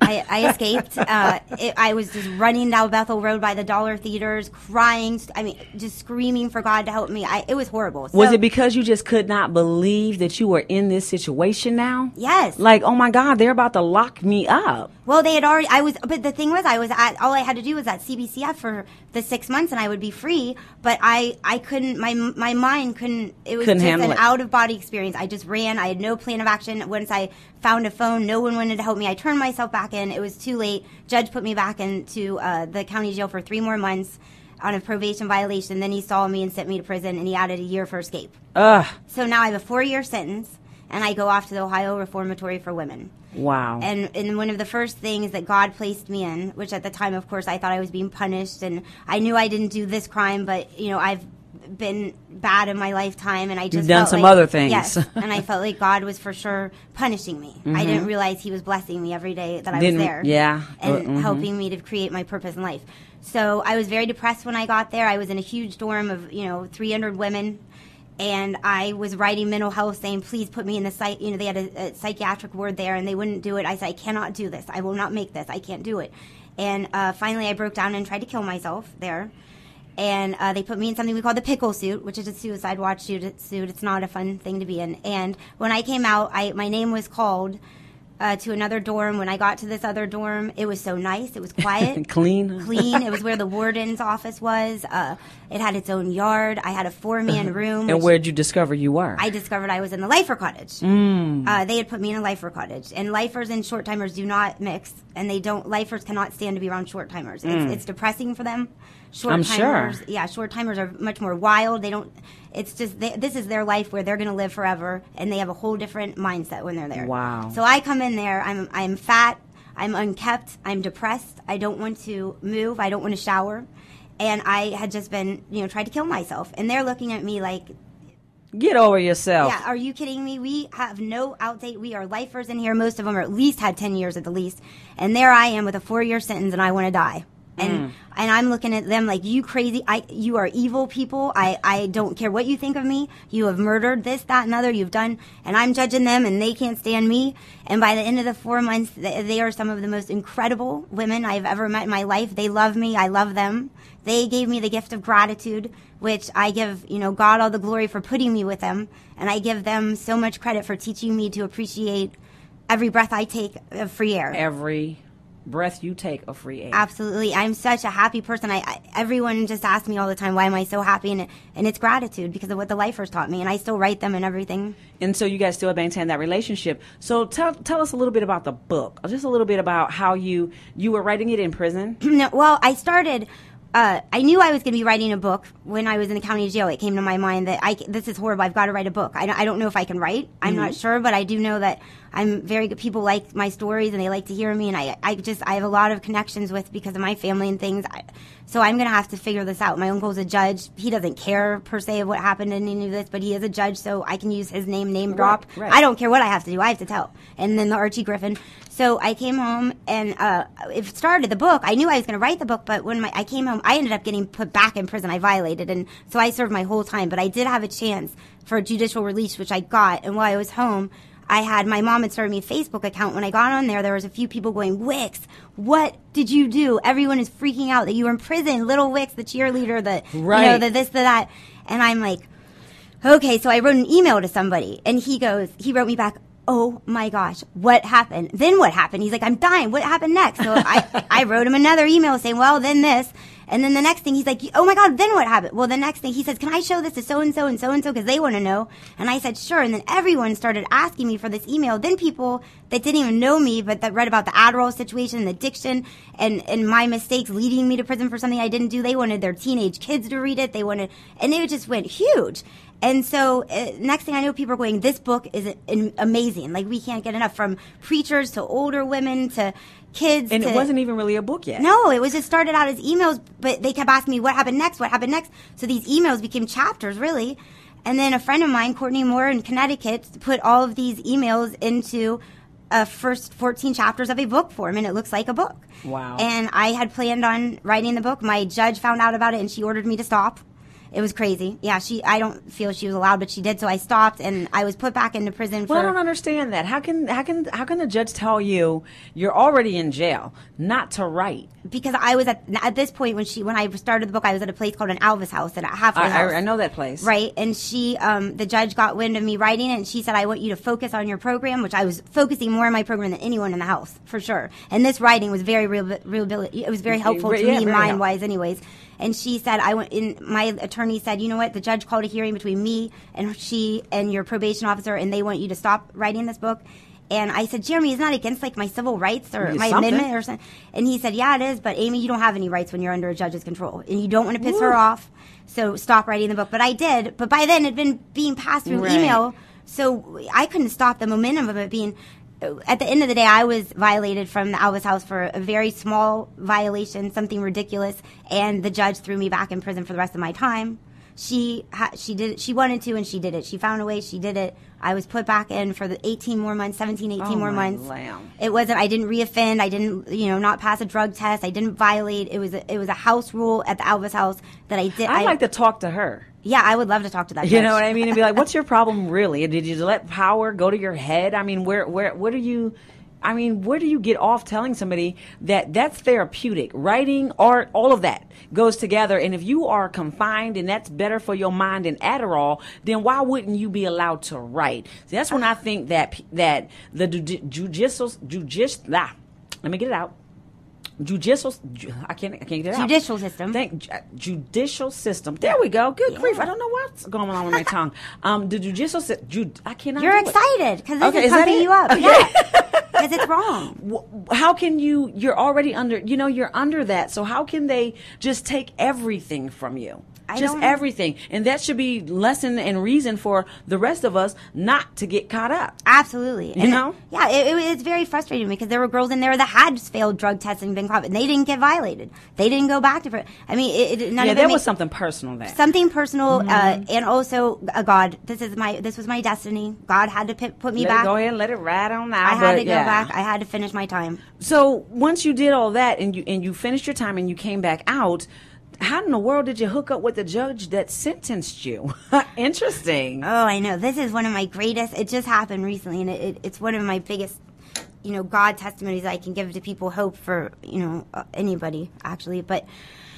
I, I escaped. Uh, it, I was just running down Bethel Road by the dollar theaters, crying. I mean, just screaming for God to help me. I, it was horrible. So, was it because you just could not believe that you were in this situation now? Yes. Like, oh my God, they're about to lock me up. Well, they had already, I was, but the thing was, I was at, all I had to do was at C B C F for the six months and I would be free, but I, I couldn't, my my mind couldn't, it was Couldn't just handle an it. out-of-body experience. I just ran. I had no plan of action. Once I found a phone, no one wanted to help me. I turned myself back in. It was too late. Judge put me back into uh, the county jail for three more months on a probation violation. Then he saw me and sent me to prison, and he added a year for escape. Ugh. So now I have a four-year sentence, and I go off to the Ohio Reformatory for Women. Wow. And, and one of the first things that God placed me in, which at the time, of course, I thought I was being punished, and I knew I didn't do this crime, but, you know, I've been bad in my lifetime, and I just You've done felt some like, other things. Yes, and I felt like God was for sure punishing me. Mm-hmm. I didn't realize He was blessing me every day that I Didn't- was there. yeah. And Uh, mhm. helping me to create my purpose in life. So I was very depressed when I got there. I was in a huge dorm of, you know, three hundred women. And I was writing mental health saying, please put me in the psych, you know, they had a, a psychiatric ward there and they wouldn't do it. I said, I cannot do this. I will not make this. I can't do it. And uh, finally I broke down and tried to kill myself there. And uh, they put me in something we call the pickle suit, which is a suicide watch suit. It's not a fun thing to be in. And when I came out, I, my name was called uh, to another dorm. When I got to this other dorm, it was so nice. It was quiet. Clean. Clean. It was where the warden's office was. Uh, it had its own yard. I had a four-man room. And which where'd you discover you were? I discovered I was in the lifer cottage. Mm. Uh, they had put me in a lifer cottage. And lifers and short-timers do not mix. And they don't, lifers cannot stand to be around short-timers. Mm. It's, it's depressing for them. I'm Short-timers, sure. yeah, short-timers are much more wild. They don't, it's just, they, this is their life where they're going to live forever. And they have a whole different mindset when they're there. Wow. So I come in there, I'm, I'm fat, I'm unkept, I'm depressed, I don't want to move, I don't want to shower. And I had just been, you know, tried to kill myself. And they're looking at me like, get over yourself. yeah, are you kidding me? We have no outdate. We are lifers in here. Most of them are at least had ten years at the least. And there I am with a four-year sentence and I want to die. And mm. and I'm looking at them like, you crazy, I you are evil people. I, I don't care what you think of me. You have murdered this, that, and other. You've done, and I'm judging them and they can't stand me. And by the end of the four months, they are some of the most incredible women I've ever met in my life. They love me. I love them. They gave me the gift of gratitude, which I give, you know, God all the glory for putting me with them. And I give them so much credit for teaching me to appreciate every breath I take of free air. Every breath you take of free air. Absolutely. I'm such a happy person. I, I everyone just asks me all the time, why am I so happy? And, and it's gratitude because of what the lifers taught me. And I still write them and everything. And so you guys still maintain that relationship. So tell tell us a little bit about the book. Just a little bit about how you, you were writing it in prison. No, well, I started... Uh, I knew I was going to be writing a book when I was in the county jail. It came to my mind that I, this is horrible. I've got to write a book. I don't, I don't know if I can write. I'm mm-hmm. not sure, but I do know that I'm very good. People like my stories and they like to hear me. And I, I just, I have a lot of connections with because of my family and things. I, so I'm going to have to figure this out. My uncle's a judge. He doesn't care per se of what happened in any of this, but he is a judge. So I can use his name, name drop. Right, right. I don't care what I have to do. I have to tell. And then the Archie Griffin. So I came home and uh, it started the book. I knew I was going to write the book, but when my, I came home, I ended up getting put back in prison. I violated, and so I served my whole time. But I did have a chance for a judicial release, which I got. And while I was home, I had my mom had started me a Facebook account. When I got on there, there was a few people going, Wicks, what did you do? Everyone is freaking out that you were in prison. Little Wicks, the cheerleader, the right. you know, the this, the that. And I'm like, okay. So I wrote an email to somebody, and he goes, he wrote me back, oh my gosh, what happened? Then what happened? He's like, I'm dying. What happened next? So I, I wrote him another email saying, well, then this. And then the next thing, he's like, oh my God, then what happened? Well, the next thing, he says, can I show this to so-and-so and so-and-so because they want to know? And I said, sure. And then everyone started asking me for this email. Then people that didn't even know me, but that read about the Adderall situation, the addiction, and, and my mistakes leading me to prison for something I didn't do. They wanted their teenage kids to read it. They wanted, and it just went huge. And so uh, next thing I know, people are going, this book is a- amazing. Like, we can't get enough, from preachers to older women to kids. And to, it wasn't even really a book yet. No, it was just started out as emails, but they kept asking me what happened next, what happened next. So these emails became chapters, really. And then a friend of mine, Courtney Moore in Connecticut, put all of these emails into a first fourteen chapters of a book form, and it looks like a book. Wow. And I had planned on writing the book. My judge found out about it, and she ordered me to stop. It was crazy. Yeah, she. I don't feel she was allowed, but she did. So I stopped, and I was put back into prison. Well, for, I don't understand that. How can how can how can the judge tell you you're already in jail not to write? Because I was at at this point when she when I started the book, I was at a place called an Alvis House, at a halfway I, house. I, I know that place, right? And she, um, the judge, got wind of me writing it, and she said, "I want you to focus on your program," which I was focusing more on my program than anyone in the house, for sure. And this writing was very real, real it was very helpful to yeah, me, very mind wise, anyways. And she said, I went in, my attorney said, you know what, the judge called a hearing between me and she and your probation officer, and they want you to stop writing this book. And I said, Jeremy, isn't that against like my civil rights or It's my something. amendment or something? And he said, yeah, it is, but Amy, you don't have any rights when you're under a judge's control, and you don't want to piss Woo. her off, so stop writing the book. But I did, but by then it had been being passed through Right. email, so I couldn't stop the momentum of it being. At the end of the day, I was violated from the Alvis House for a very small violation, something ridiculous, and the judge threw me back in prison for the rest of my time. She ha- she did it. She wanted to, and she did it. She found a way. She did it. I was put back in for the eighteen more months, seventeen, eighteen Oh, more my months. lamb. It wasn't. I didn't reoffend. I didn't, you know, not pass a drug test. I didn't violate. It was a, it was a house rule at the Alvis House that I did. I'd I, like to talk to her. Yeah, I would love to talk to that. You judge. know what I mean? And be like, what's your problem really? Did you let power go to your head? I mean, where, where, what are you, I mean, where do you get off telling somebody that that's therapeutic? Writing, art, all of that goes together. And if you are confined and that's better for your mind than Adderall, then why wouldn't you be allowed to write? See, that's when I think that, that the ju- judicial, judicial, ah, let me get it out. Judicial, ju- I can't, I can't get it out. Judicial system. Thank, ju- judicial system. There we go. Good grief. I don't know what's going on with my tongue. Um, the judicial system. Ju- I cannot. You're do it. excited because this Okay, is is that pumping it? you up. Okay. Yeah. Because it's wrong. How can you, you're already under, you know, you're under that. So how can they just take everything from you? I Just don't- everything. And that should be lesson and reason for the rest of us not to get caught up. Absolutely. You And know? it- yeah, it, it, it's very frustrating because there were girls in there that had failed drug tests and been caught, and they didn't get violated. They didn't go back to prison. I mean, it, it, none Yeah, of it there made- was something personal there. something personal, Mm-hmm. uh, and also uh, God. This is my this was my destiny. God had to p- put me Let back. it go ahead and let it ride on out. I had but to go yeah. back. I had to finish my time. So once you did all that and you and you finished your time and you came back out, how in the world did you hook up with the judge that sentenced you? Interesting. Oh, I know. This is one of my greatest. It just happened recently, and it, it, it's one of my biggest, you know, God testimonies I can give to people, hope for, you know, uh, anybody actually. But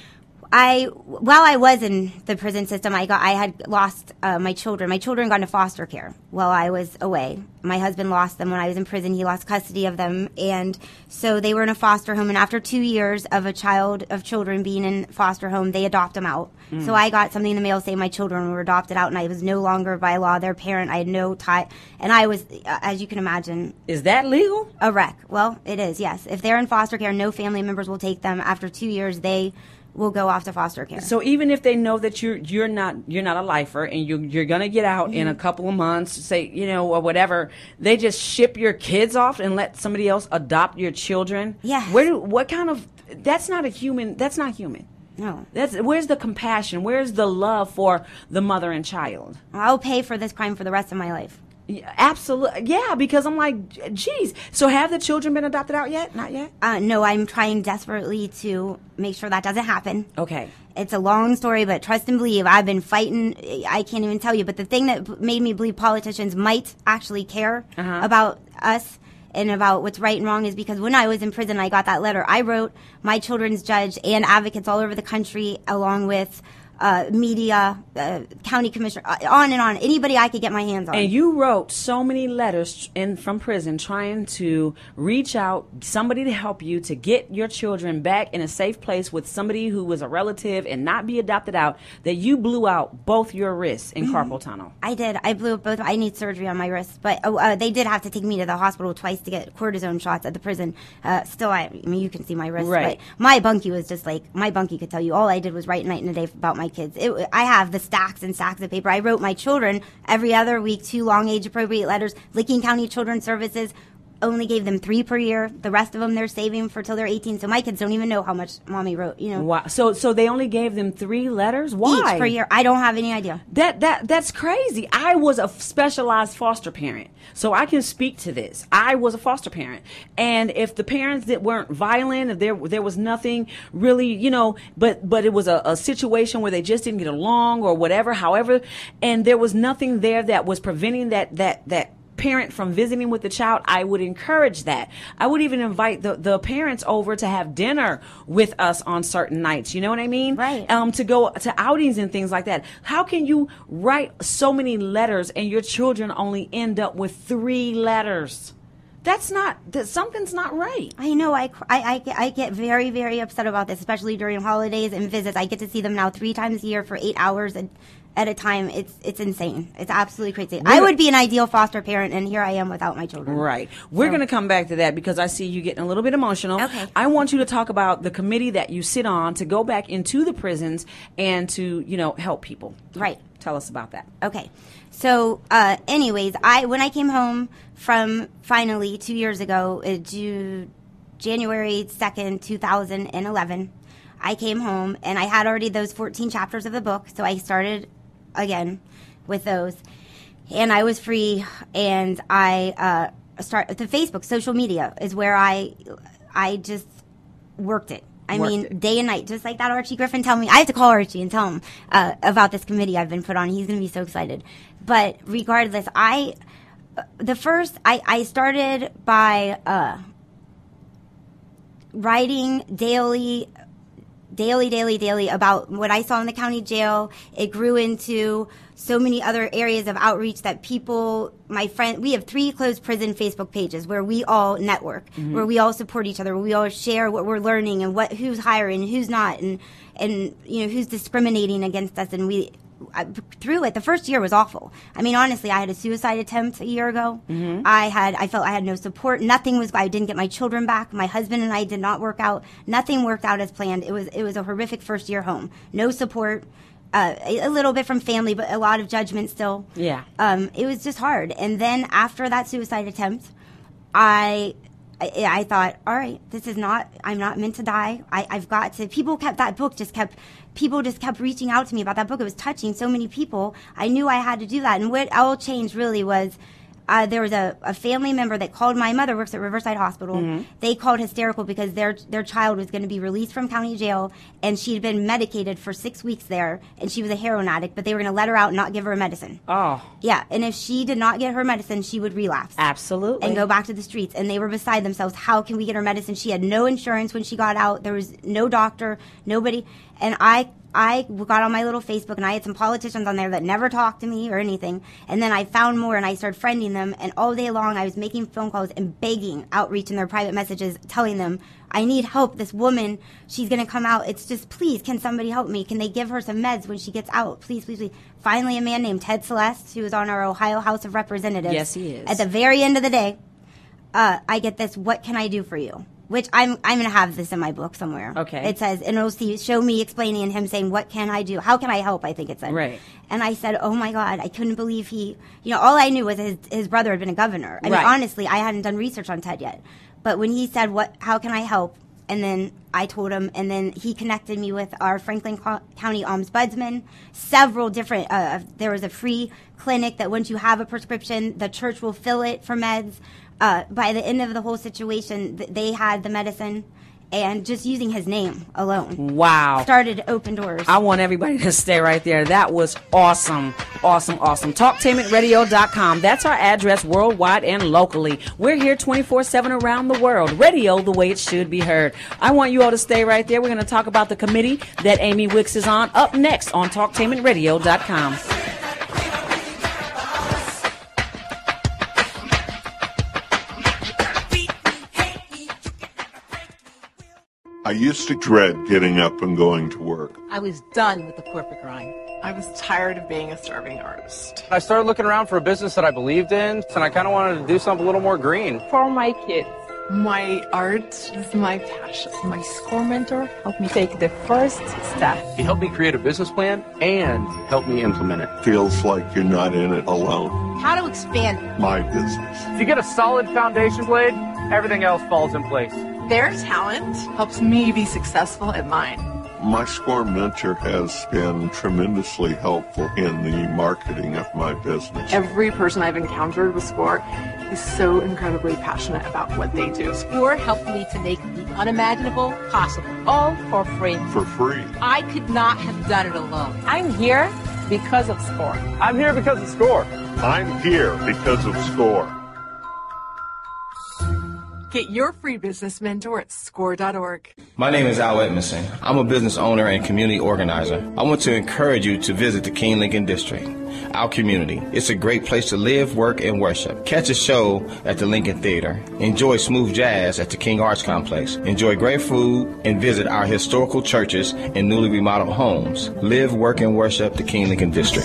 I, while I was in the prison system, I got, I had lost uh, my children. My children got into foster care while I was away. My husband lost them when I was in prison. He lost custody of them, and so they were in a foster home. And after two years of a child of children being in foster home, they adopt them out. Mm. So I got something in the mail saying my children were adopted out, and I was no longer by law their parent. I had no tie, and I was, uh, as you can imagine, Is that legal? a wreck. Well, it is. Yes, if they're in foster care, no family members will take them. After two years, they will go off to foster care. So even if they know that you're you're not you're not a lifer and you you're gonna get out in a couple of months, say you know or whatever, they just ship your kids off and let somebody else adopt your children. Yes. Where do, what kind of that's not a human. That's not human. No. That's where's the compassion? Where's the love for the mother and child? I'll pay for this crime for the rest of my life. Yeah, absolutely. Yeah, because I'm like, geez. So have the children been adopted out yet? Not yet. Uh, no, I'm trying desperately to make sure that doesn't happen. Okay. It's a long story, but trust and believe. I've been fighting. I can't even tell you. But the thing that made me believe politicians might actually care Uh-huh. about us and about what's right and wrong is because when I was in prison, I got that letter. I wrote my children's judge and advocates all over the country, along with uh, media, uh, county commissioner, uh, on and on. Anybody I could get my hands on. And you wrote so many letters in from prison trying to reach out, somebody to help you to get your children back in a safe place with somebody who was a relative and not be adopted out, that you blew out both your wrists in carpal tunnel. I did. I blew up both. I need surgery on my wrists, but oh, uh, they did have to take me to the hospital twice to get cortisone shots at the prison. Uh, still, I, I mean, you can see my wrists. Right. But my bunkie was just like my bunkie could tell you. All I did was write night and a day about my kids. It, I have the stacks and stacks of paper. I wrote my children every other week two long age appropriate letters. Licking County Children's Services only gave them three per year. The rest of them they're saving for till they're eighteen. So my kids don't even know how much mommy wrote. You know. Wow. So so they only gave them three letters. Why? Each per year. I don't have any idea. That that that's crazy. I was a specialized foster parent, so I can speak to this. I was a foster parent, and if the parents that weren't violent, if there there was nothing really, you know, but but it was a, a situation where they just didn't get along or whatever. However, and there was nothing there that was preventing that that that. parent from visiting with the child, I would encourage that. I would even invite the, the parents over to have dinner with us on certain nights. You know what I mean? Right. Um, to go to outings and things like that. How can you write so many letters and your children only end up with three letters? That's not, that something's not right. I know. I, I, I, get, I get very, very upset about this, especially during holidays and visits. I get to see them now three times a year for eight hours a, at a time. It's it's insane. It's absolutely crazy. We're I would be an ideal foster parent, and here I am without my children. Right. We're So- going to come back to that because I see you getting a little bit emotional. Okay. I want you to talk about the committee that you sit on to go back into the prisons and to, you know, help people. Right. Tell us about that. Okay. So, uh, anyways, I when I came home from finally two years ago, uh, Ju- January second, two thousand eleven, I came home and I had already those fourteen chapters of the book. So I started again with those, and I was free. And I uh, start the Facebook, social media is where I I just worked it. I Worked mean, it. day and night, just like that Archie Griffin tell me. I have to call Archie and tell him uh, about this committee I've been put on. He's going to be so excited. But regardless, I the first I, I started by uh, writing daily, daily, daily, daily about what I saw in the county jail. It grew into so many other areas of outreach that people, my friend, we have three closed prison Facebook pages where we all network, Mm-hmm. where we all support each other, where we all share what we're learning and what who's hiring, who's not, and and you know who's discriminating against us. And we I, through it, the first year was awful. I mean, honestly, I had a suicide attempt a year ago. Mm-hmm. I had, I felt I had no support. Nothing was. I didn't get my children back. My husband and I did not work out. Nothing worked out as planned. It was, it was a horrific first year home. No support. Uh, a, a little bit from family, but a lot of judgment still. Yeah. Um, it was just hard. And then after that suicide attempt, I, I, I thought, all right, this is not, I'm not meant to die. I, I've got to, people kept, that book just kept, people just kept reaching out to me about that book. It was touching so many people. I knew I had to do that. And what all changed really was, Uh, there was a, a family member that called. My mother works at Riverside Hospital. Mm-hmm. They called hysterical because their their child was going to be released from county jail, and she'd been medicated for six weeks there, and she was a heroin addict, but they were going to let her out and not give her medicine. Oh, Yeah, and if she did not get her medicine, she would relapse absolutely. and go back to the streets. And they were beside themselves. How can we get her medicine? She had no insurance when she got out. There was no doctor, nobody. And I I got on my little Facebook, and I had some politicians on there that never talked to me or anything. And then I found more, and I started friending them. And all day long, I was making phone calls and begging, outreach in their private messages, telling them, I need help. This woman, she's going to come out. It's just, please, can somebody help me? Can they give her some meds when she gets out? Please, please, please. Finally, a man named Ted Celeste, who was on our Ohio House of Representatives. Yes, he is. At the very end of the day, uh, I get this, what can I do for you? Which I'm I'm going to have this in my book somewhere. Okay. It says, and it'll see, show me explaining and him saying, what can I do? How can I help? I think it said. Right. And I said, oh my God, I couldn't believe he, you know, all I knew was his, his brother had been a governor. I mean, Right. honestly, I hadn't done research on Ted yet. But when he said, what, how can I help? And then I told him, and then he connected me with our Franklin Co- County Ombudsman. Several different, uh, there was a free clinic that once you have a prescription, the church will fill it for meds. Uh, by the end of the whole situation, th- they had the medicine, and just using his name alone Wow. started to open doors. I want everybody to stay right there. That was awesome. Awesome, awesome. talktainment radio dot com. That's our address worldwide and locally. We're here twenty-four seven around the world. Radio the way it should be heard. I want you all to stay right there. We're going to talk about the committee that Amy Wicks is on up next on talktainment radio dot com. I used to dread getting up and going to work. I was done with the corporate grind. I was tired of being a starving artist. I started looking around for a business that I believed in, and I kind of wanted to do something a little more green. For my kids, My art is my passion. My SCORE mentor helped me take the first step. He helped me create a business plan and helped me implement it. Feels like you're not in it alone. How to expand My business. If you get a solid foundation blade, everything else falls in place. Their talent helps me be successful at mine. My SCORE mentor has been tremendously helpful in the marketing of my business. Every person I've encountered with SCORE is so incredibly passionate about what they do. SCORE helped me to make the unimaginable possible, all for free. For free. I could not have done it alone. I'm here because of SCORE. I'm here because of SCORE. I'm here because of SCORE. Get your free business mentor at score dot org. My name is Al Edmondson. I'm a business owner and community organizer. I want to encourage you to visit the King Lincoln District, our community. It's a great place to live, work, and worship. Catch a show at the Lincoln Theater. Enjoy smooth jazz at the King Arts Complex. Enjoy great food and visit our historical churches and newly remodeled homes. Live, work, and worship the King Lincoln District.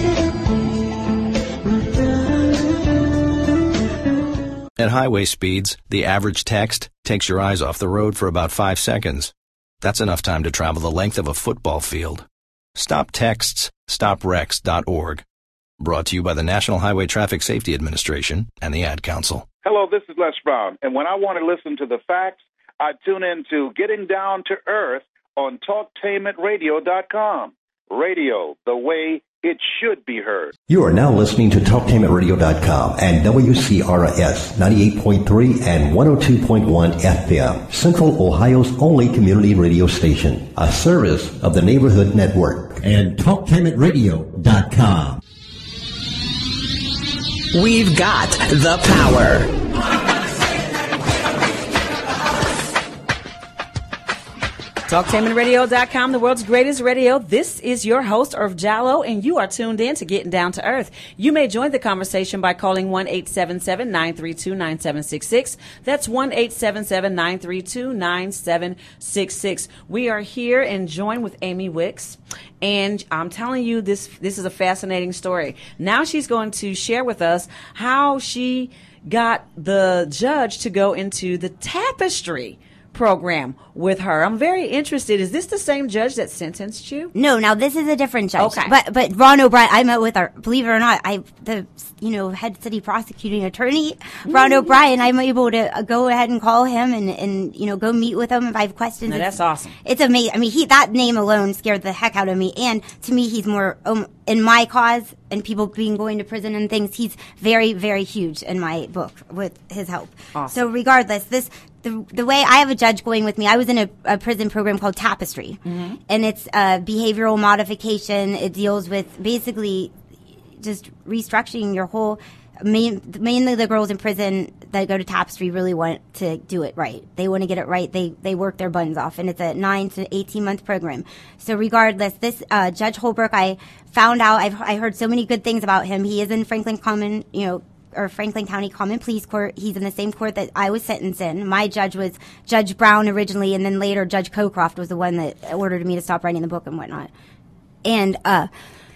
At highway speeds, the average text takes your eyes off the road for about five seconds. That's enough time to travel the length of a football field. Stop texts, stop wrecks dot org. Brought to you by the National Highway Traffic Safety Administration and the Ad Council. Hello, this is Les Brown, and when I want to listen to the facts, I tune in to Getting Down to Earth on talk tainment radio dot com. Radio, the way it should be heard. You are now listening to talk tainment radio dot com and W C R S ninety-eight point three and one oh two point one F M, Central Ohio's only community radio station, a service of the Neighborhood Network, and talk tainment radio dot com. We've got the power. talk tainment radio dot com, the world's greatest radio. This is your host, Earth Jallow, and you are tuned in to Getting Down to Earth. You may join the conversation by calling one eight seven seven, nine three two, nine seven six six. That's one eight seven seven, nine three two, nine seven six six. We are here and joined with Amy Wicks. And I'm telling you, this this is a fascinating story. Now she's going to share with us how she got the judge to go into the Tapestry program with her. I'm very interested. Is this the same judge that sentenced you? No, now this is a different judge. Okay. But but Ron O'Brien, I met with our, believe it or not, I the you know head city prosecuting attorney, mm-hmm. Ron O'Brien. I'm able to go ahead and call him and and you know go meet with him if I have questions. Now, that's awesome. It's amazing. I mean, he that name alone scared the heck out of me. And to me, he's more um, in my cause and people being going to prison and things. He's very very huge in my book with his help. Awesome. So regardless, this. The, the way I have a judge going with me, I was in a, a prison program called Tapestry, mm-hmm. and it's uh, behavioral modification. It deals with basically just restructuring your whole. Main, mainly the girls in prison that go to Tapestry really want to do it right. They want to get it right. They they work their buns off, and it's a nine to eighteen month program. So regardless, this uh, Judge Holbrook, I found out. I've I heard so many good things about him. He is in Franklin Common, you know. or Franklin County Common Pleas Court. He's in the same court that I was sentenced in. My judge was Judge Brown originally, and then later Judge Cocroft was the one that ordered me to stop writing the book and whatnot. And uh,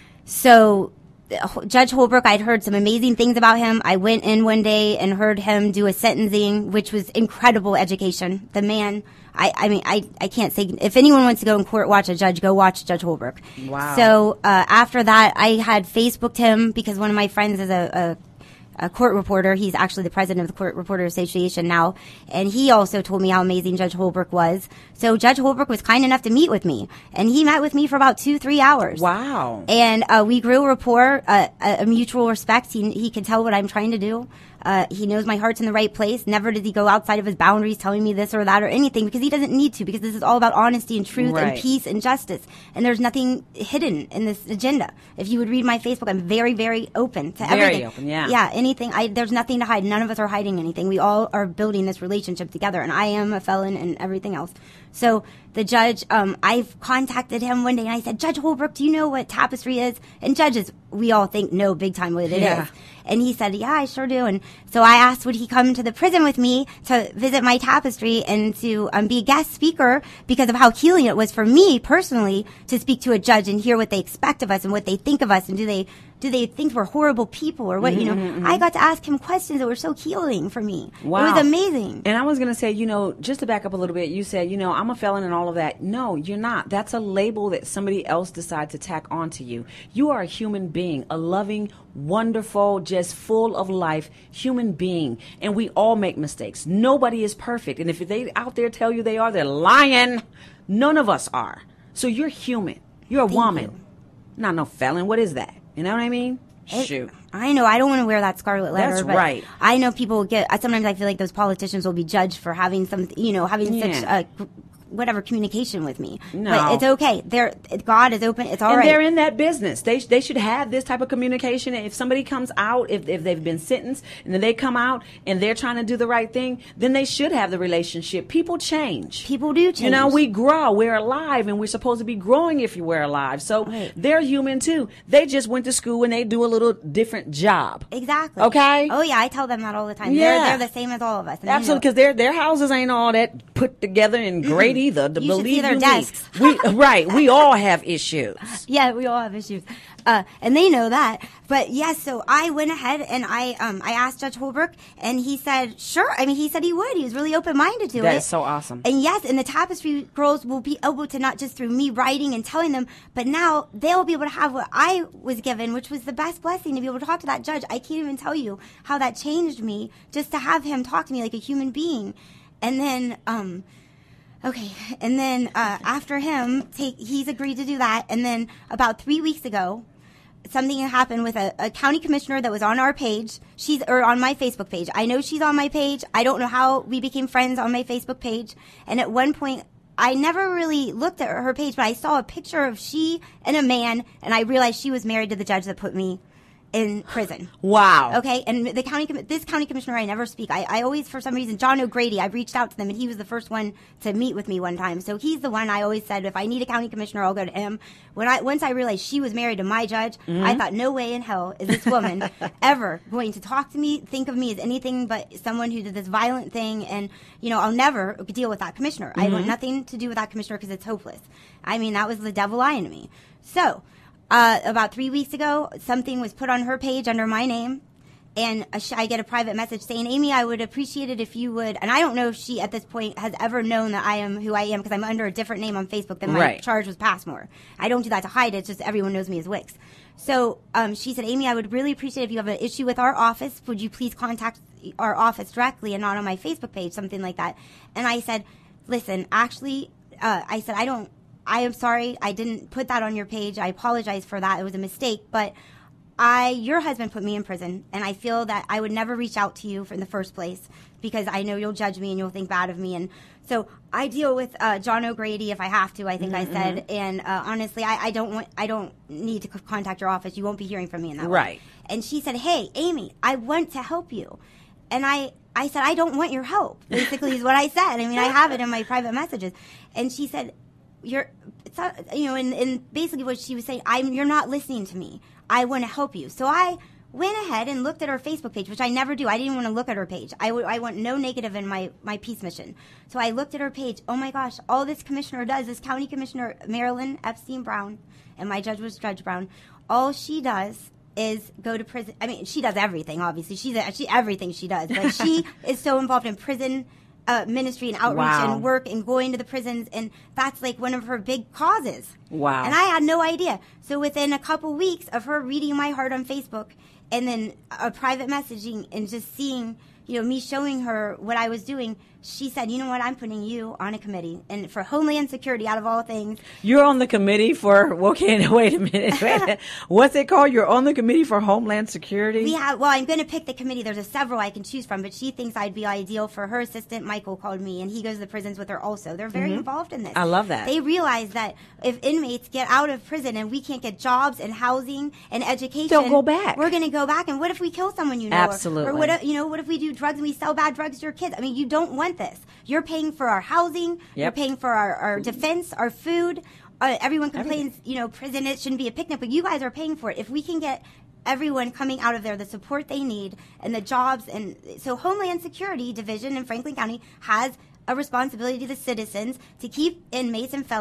so Judge Holbrook, I'd heard some amazing things about him. I went in one day and heard him do a sentencing, which was incredible education. The man, I, I mean, I, I can't say, if anyone wants to go in court, watch a judge, go watch Judge Holbrook. Wow. So uh, after that, I had Facebooked him because one of my friends is a, a a court reporter. He's actually the president of the Court Reporter Association now. And he also told me how amazing Judge Holbrook was. So Judge Holbrook was kind enough to meet with me. And he met with me for about two, three hours. Wow. And uh, we grew a rapport, uh, a, a mutual respect. He, he could tell what I'm trying to do. Uh, he knows my heart's in the right place. Never does he go outside of his boundaries telling me this or that or anything, because he doesn't need to, because this is all about honesty and truth right. and peace and justice. And there's nothing hidden in this agenda. If you would read my Facebook, I'm very, very open to very everything. Very open, yeah. Yeah, anything. I, there's nothing to hide. None of us are hiding anything. We all are building this relationship together, and I am a felon and everything else. So the judge, um, I've contacted him one day, and I said, Judge Holbrook, do you know what Tapestry is? And judges, we all think know big time what it yeah. is. And he said, yeah, I sure do. And so I asked, would he come to the prison with me to visit my Tapestry and to um, be a guest speaker, because of how healing it was for me personally to speak to a judge and hear what they expect of us and what they think of us, and do they do they think we're horrible people or what? Mm-hmm, you know, mm-hmm. I got to ask him questions that were so healing for me. Wow. It was amazing. And I was going to say, you know, just to back up a little bit, you said, you know, I'm a felon and all of that. No, you're not. That's a label that somebody else decides to tack onto you. You are a human being, a loving, wonderful, just full of life human being. And we all make mistakes. Nobody is perfect. And if they out there tell you they are, they're lying. None of us are. So you're human. You're a Thank woman. you. Not no felon. What is that? You know what I mean? It, Shoot. I know. I don't want to wear that scarlet letter. That's but right. I know people get. Sometimes I feel like those politicians will be judged for having some, you know, having Yeah. such a whatever communication with me. No. But it's okay. They're, God is open. It's all and right. they're in that business. They they should have this type of communication. If somebody comes out, if if they've been sentenced, and then they come out and they're trying to do the right thing, then they should have the relationship. People change. People do change. You know, we grow. We're alive, and we're supposed to be growing if you were alive. So Right. they're human too. They just went to school and they do a little different job. Exactly. Okay? Oh yeah, I tell them that all the time. Yeah. They're they're the same as all of us. And, you know, Absolutely, because their their houses ain't all that put together and great either. To You should believe see their you desks. me, we right. We all have issues. Yeah, we all have issues, uh, and they know that. But yes, so I went ahead and I um, I asked Judge Holbrook, and he said sure. I mean, he said he would. He was really open minded to it. That is so awesome. And yes, and the Tapestry girls will be able to, not just through me writing and telling them, but now they'll be able to have what I was given, which was the best blessing, to be able to talk to that judge. I can't even tell you how that changed me, just to have him talk to me like a human being. And then, um, okay, and then uh, after him, take he's agreed to do that. And then about three weeks ago, something happened with a, a county commissioner that was on our page. She's or on my Facebook page. I know she's on my page. I don't know how we became friends on my Facebook page. And at one point, I never really looked at her page, but I saw a picture of she and a man, and I realized she was married to the judge that put me in prison. Wow. Okay, and the county, this county commissioner, I never speak. I, I always, for some reason, John O'Grady, I reached out to them, and he was the first one to meet with me one time. So he's the one I always said, if I need a county commissioner, I'll go to him. When I once I realized she was married to my judge, Mm-hmm. I thought, no way in hell is this woman ever going to talk to me, think of me as anything but someone who did this violent thing, and you know, I'll never deal with that commissioner. Mm-hmm. I want nothing to do with that commissioner because it's hopeless. I mean, that was the devil lying to me. So. Uh, about three weeks ago, something was put on her page under my name, and a sh- I get a private message saying, Amy, I would appreciate it if you would, and I don't know if she at this point has ever known that I am who I am, because I'm under a different name on Facebook than my Right. charge was Passmore. I don't do that to hide it, it's just everyone knows me as Wicks. So um, she said, Amy, I would really appreciate if you have an issue with our office, would you please contact our office directly and not on my Facebook page, something like that. And I said, listen, actually, uh, I said, I don't, I am sorry. I didn't put that on your page. I apologize for that. It was a mistake. But I, your husband put me in prison, and I feel that I would never reach out to you for in the first place because I know you'll judge me and you'll think bad of me. And so I deal with uh, John O'Grady if I have to. I think Mm-hmm. I said, and uh, honestly, I, I don't want, I don't need to c- contact your office. You won't be hearing from me in that way. Right. And she said, "Hey, Amy, I want to help you," and I. I said, "I don't want your help," basically is what I said. I mean, I have it in my private messages. And she said, you're, it's not, you know, and, and basically what she was saying, I'm, you're not listening to me. I want to help you. So I went ahead and looked at her Facebook page, which I never do. I didn't want to look at her page. I, w- I want no negative in my, my peace mission. So I looked at her page. Oh my gosh, all this commissioner does, this county commissioner, Marilyn Epstein Brown, and my judge was Judge Brown, all she does is go to prison. I mean, she does everything, obviously. She's a, she everything she does. But she is so involved in prison Uh, ministry and outreach Wow. and work and going to the prisons, and that's like one of her big causes. Wow. And I had no idea. So within a couple weeks of her reading my heart on Facebook and then a private messaging and just seeing, you know, me showing her what I was doing, she said, you know what, I'm putting you on a committee. And for Homeland Security, out of all things. You're on the committee for, okay, wait a minute. Wait a minute. What's it called? You're on the committee for Homeland Security? We have, well, I'm going to pick the committee. There's a several I can choose from, but she thinks I'd be ideal for her assistant. Michael called me, and he goes to the prisons with her also. They're very Mhm. involved in this. I love that. They realize that if inmates get out of prison and we can't get jobs and housing and education, They'll go back. We're going to go back. And what if we kill someone you know? Or- Absolutely. Or, what if, you know, what if we do drugs and we sell bad drugs to your kids? I mean, you don't want this. You're paying for our housing. You're Yep. paying for our, our defense, our food. Uh, everyone complains, you know, prison, it shouldn't be a picnic, but you guys are paying for it. If we can get everyone coming out of there the support they need and the jobs, and so Homeland Security Division in Franklin County has a responsibility to the citizens to keep inmates and felons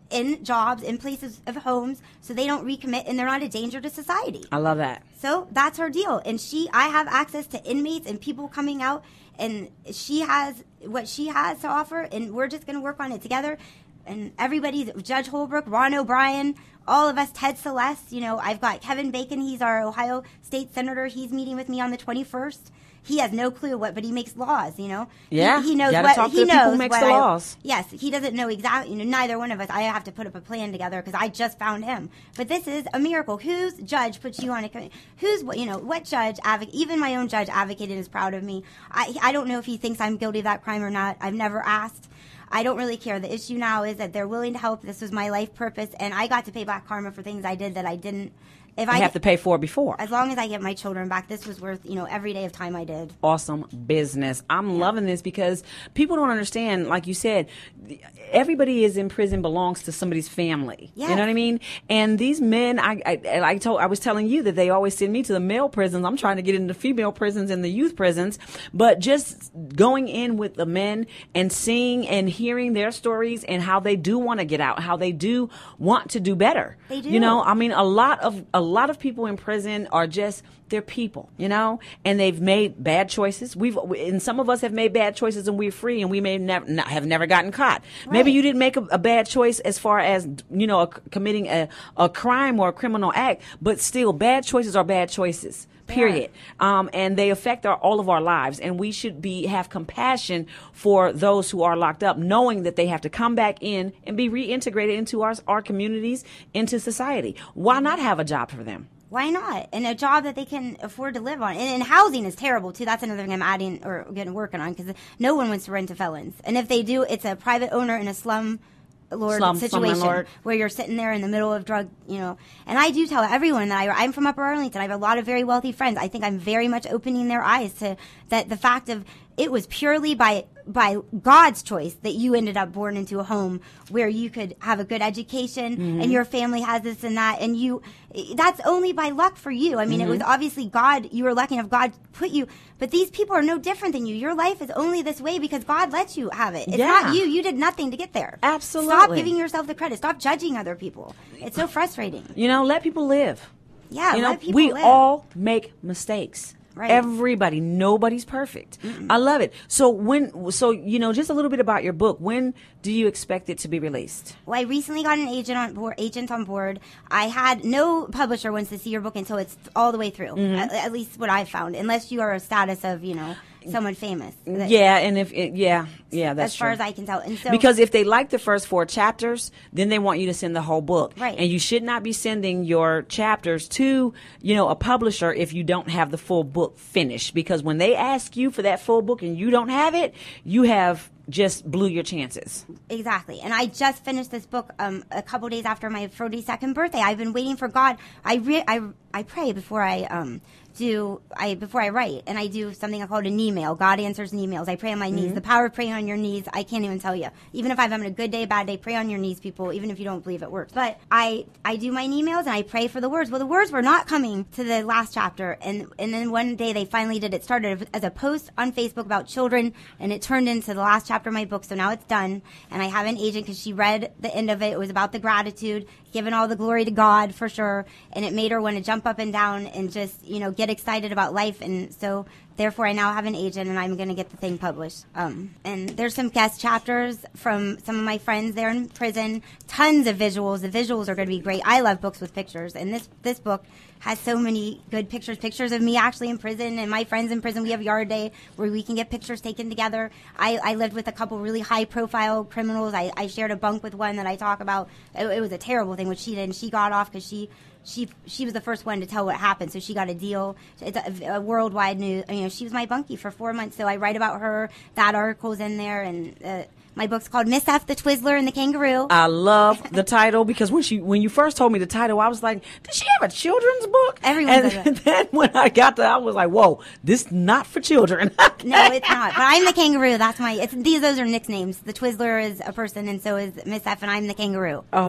in jobs, in places of homes, so they don't recommit and they're not a danger to society. I love that. So that's her deal. And she, I have access to inmates and people coming out, and she has what she has to offer, and we're just going to work on it together. And everybody's, Judge Holbrook, Ron O'Brien, all of us, Ted Celeste, you know, I've got Kevin Bacon, he's our Ohio State Senator. He's meeting with me on the twenty-first. He has no clue what, but he makes laws, you know. Yeah, he, he knows gotta what talk he to the people knows. who makes what the I- laws. Yes, he doesn't know exactly. You know, neither one of us. I have to put up a plan together because I just found him. But this is a miracle. Whose judge puts you on a? co- Who's you know what judge? Advocate, even my own judge advocated is proud of me. I I don't know if he thinks I'm guilty of that crime or not. I've never asked. I don't really care. The issue now is that they're willing to help. This was my life purpose, and I got to pay back karma for things I did that I didn't. If You I have to pay for it before. as long as I get my children back, this was worth you know every day of time I did. Awesome business. I'm loving this because people don't understand, like you said, th- everybody is in prison belongs to somebody's family. You know Yes. what I mean? And these men, I, I, and I told, I was telling you that they always send me to the male prisons. I'm trying to get into female prisons and the youth prisons, but just going in with the men and seeing and hearing their stories and how they do want to get out, how they do want to do better. They do. You know, I mean, a lot of, a lot of people in prison are just, they're people, you know, and they've made bad choices. We've, and some of us have made bad choices and we're free and we may never, not, have never gotten caught. Maybe you didn't make a, a bad choice as far as, you know, a, committing a, a crime or a criminal act, but still bad choices are bad choices. Period. Um, and they affect our, all of our lives. And we should be have compassion for those who are locked up, knowing that they have to come back in and be reintegrated into our, our communities, into society. Why not have a job for them? Why not? And a job that they can afford to live on. And, and housing is terrible, too. That's another thing I'm adding or getting working on because no one wants to rent to felons. And if they do, it's a private owner in a slum lord Slum- situation slumlord. where you're sitting there in the middle of drug, you know. And I do tell everyone that I, I'm from Upper Arlington. I have a lot of very wealthy friends. I think I'm very much opening their eyes to that the fact of it was purely by by God's choice that you ended up born into a home where you could have a good education Mhm. and your family has this and that and you that's only by luck for you. I mean, Mhm. it was obviously God, you were lucky enough God put you, but these people are no different than you. Your life is only this way because God lets you have it. It's Yeah. not you. You did nothing to get there. Absolutely. Stop giving yourself the credit. Stop judging other people. It's so frustrating. You know, let people live. Yeah, you know, let people we live. all make mistakes. Right. Everybody, nobody's perfect. I love it. So when, so you know, just a little bit about your book. When do you expect it to be released? Well, I recently got an agent on board. Agent on board. I had no publisher wants to see your book until it's all the way through. Mhm. At, at least what I've found, unless you are a status of you know someone famous. That- Yeah, and if it, yeah, yeah, that's as far true. as I can tell. And so Because if they like the first four chapters, then they want you to send the whole book. Right. And you should not be sending your chapters to, you know, a publisher if you don't have the full book finished. Because when they ask you for that full book and you don't have it, you have just blew your chances. Exactly. And I just finished this book um, a couple days after my forty-second birthday. I've been waiting for God. I re- I, I pray before I um, do I before I write, and I do something called an email. God answers emails. I pray on my knees. Mhm. The power of praying on your knees, I can't even tell you. Even if I'm having a good day, bad day, pray on your knees, people, even if you don't believe it works. But I, I do my emails, and I pray for the words. Well, the words were not coming to the last chapter, and, and then one day they finally did. It started as a post on Facebook about children, and it turned into the last chapter of my book, so now it's done. And I have an agent because she read the end of it. It was about the gratitude, giving all the glory to God for sure, and it made her want to jump up and down and just, you know, get excited about life. And so therefore I now have an agent, and I'm going to get the thing published. Um, and there's some guest chapters from some of my friends there in prison, tons of visuals. The visuals are going to be great. I love books with pictures, and this this book has so many good pictures, pictures of me actually in prison and my friends in prison. We have Yard Day where we can get pictures taken together. I, I lived with a couple really high profile criminals. I, I shared a bunk with one that I talk about. It, it was a terrible thing what she did, and she got off because she She she was the first one to tell what happened, so she got a deal. It's a, a worldwide news. You know, she was my bunkie for four months, so I write about her. That article's in there, and uh, my book's called Miss F, the Twizzler, and the Kangaroo. I love the title because when she when you first told me the title, I was like, "Did she have a children's book?" Everyone and does it. then when I got there, I was like, "Whoa, this not for children." No, it's not. But I'm the Kangaroo. That's my. It's these. Those are nicknames. The Twizzler is a person, and so is Miss F, and I'm the Kangaroo. Oh.